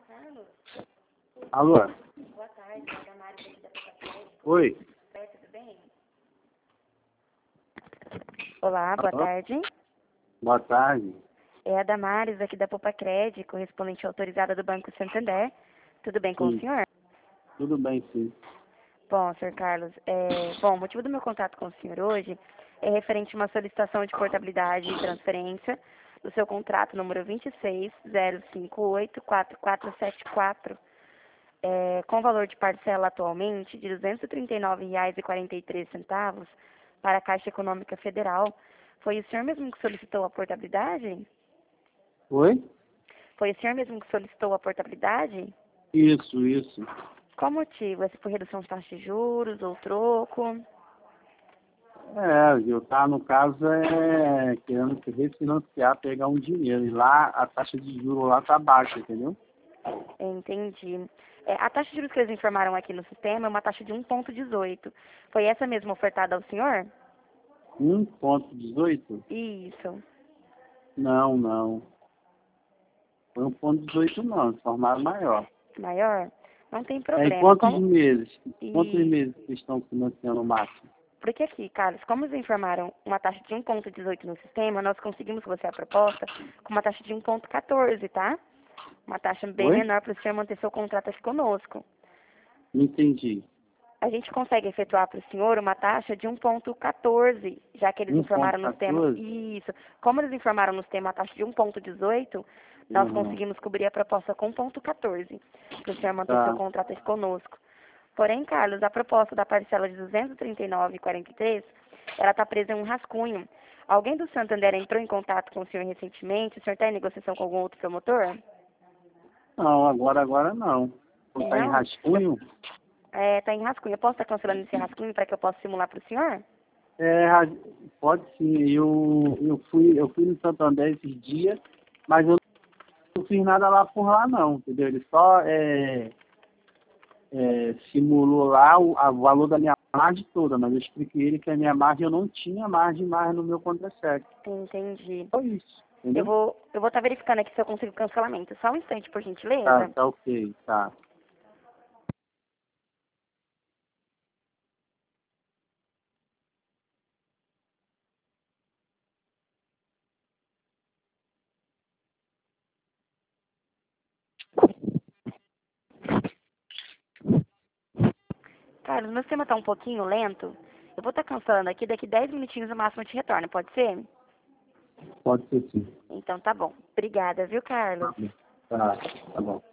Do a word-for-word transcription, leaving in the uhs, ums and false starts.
Carlos, Alô? boa tarde, é a Damares aqui da Popacred. Oi? Oi, tudo bem? Olá, boa Alô? tarde. Boa tarde. É a Damares aqui da Popacred, correspondente autorizada do Banco Santander. Tudo bem com o Sim, senhor? tudo bem, sim. Bom, senhor Carlos, é... bom, o motivo do meu contato com o senhor hoje é referente a uma solicitação de portabilidade e transferência do seu contrato número vinte e seis zero cinco oito quatro quatro sete quatro, é, com valor de parcela atualmente de duzentos e trinta e nove reais e quarenta e três centavos para a Caixa Econômica Federal. Foi o senhor mesmo que solicitou a portabilidade? Oi? Foi o senhor mesmo que solicitou a portabilidade? Isso, isso. Qual motivo? É se por redução de taxa de juros ou troco? É, eu tá, no caso, é querendo se refinanciar, pegar um dinheiro. E lá, a taxa de juros lá tá baixa, entendeu? Entendi. É, a taxa de juros que eles informaram aqui no sistema é uma taxa de um vírgula dezoito. Foi essa mesmo ofertada ao senhor? um ponto dezoito? Isso. Não, não. Foi um ponto dezoito não, formaram maior. Maior? Não tem É, em problema. quantos Como... meses? Quantos E... meses vocês estão financiando o máximo? Porque aqui, Carlos, como eles informaram uma taxa de um vírgula dezoito no sistema, nós conseguimos você a proposta com uma taxa de um vírgula quatorze, tá? Uma taxa bem Oi? menor para o senhor manter seu contrato aqui conosco. Não entendi. A gente consegue efetuar para o senhor uma taxa de um vírgula quatorze, já que eles um ponto informaram no sistema. quatorze? Isso. Como eles informaram no sistema a taxa de um vírgula dezoito, nós Uhum. conseguimos cobrir a proposta com um vírgula quatorze, para o senhor manter seu Tá. contrato aqui conosco. Porém, Carlos, a proposta da parcela de duzentos e trinta e nove reais e quarenta e três, ela está presa em um rascunho. Alguém do Santander entrou em contato com o senhor recentemente? O senhor está em negociação com algum outro promotor? Não, agora, agora não. Tá em Não? Eu, rascunho? é, tá em rascunho. Eu posso estar cancelando esse rascunho para que eu possa simular para o senhor? É, ra- pode sim. Eu, eu, fui, eu fui no Santander esses dias, mas eu não fiz nada lá por lá não, entendeu? Ele só é, é, simulou lá o a- o valor da minha margem toda, mas eu expliquei ele que a minha margem eu não tinha margem mais no meu contra-cheque. Entendi. Só isso, Eu entendeu? vou eu vou estar verificando aqui se eu consigo cancelamento. Só um instante, por Tá, gentileza. tá ok, tá. Carlos, meu sistema está um pouquinho lento. Eu vou estar cancelando aqui, daqui dez minutinhos no máximo eu te retorno, pode ser? Pode ser sim. Então tá bom. Obrigada, viu, Carlos? Tá, tá bom.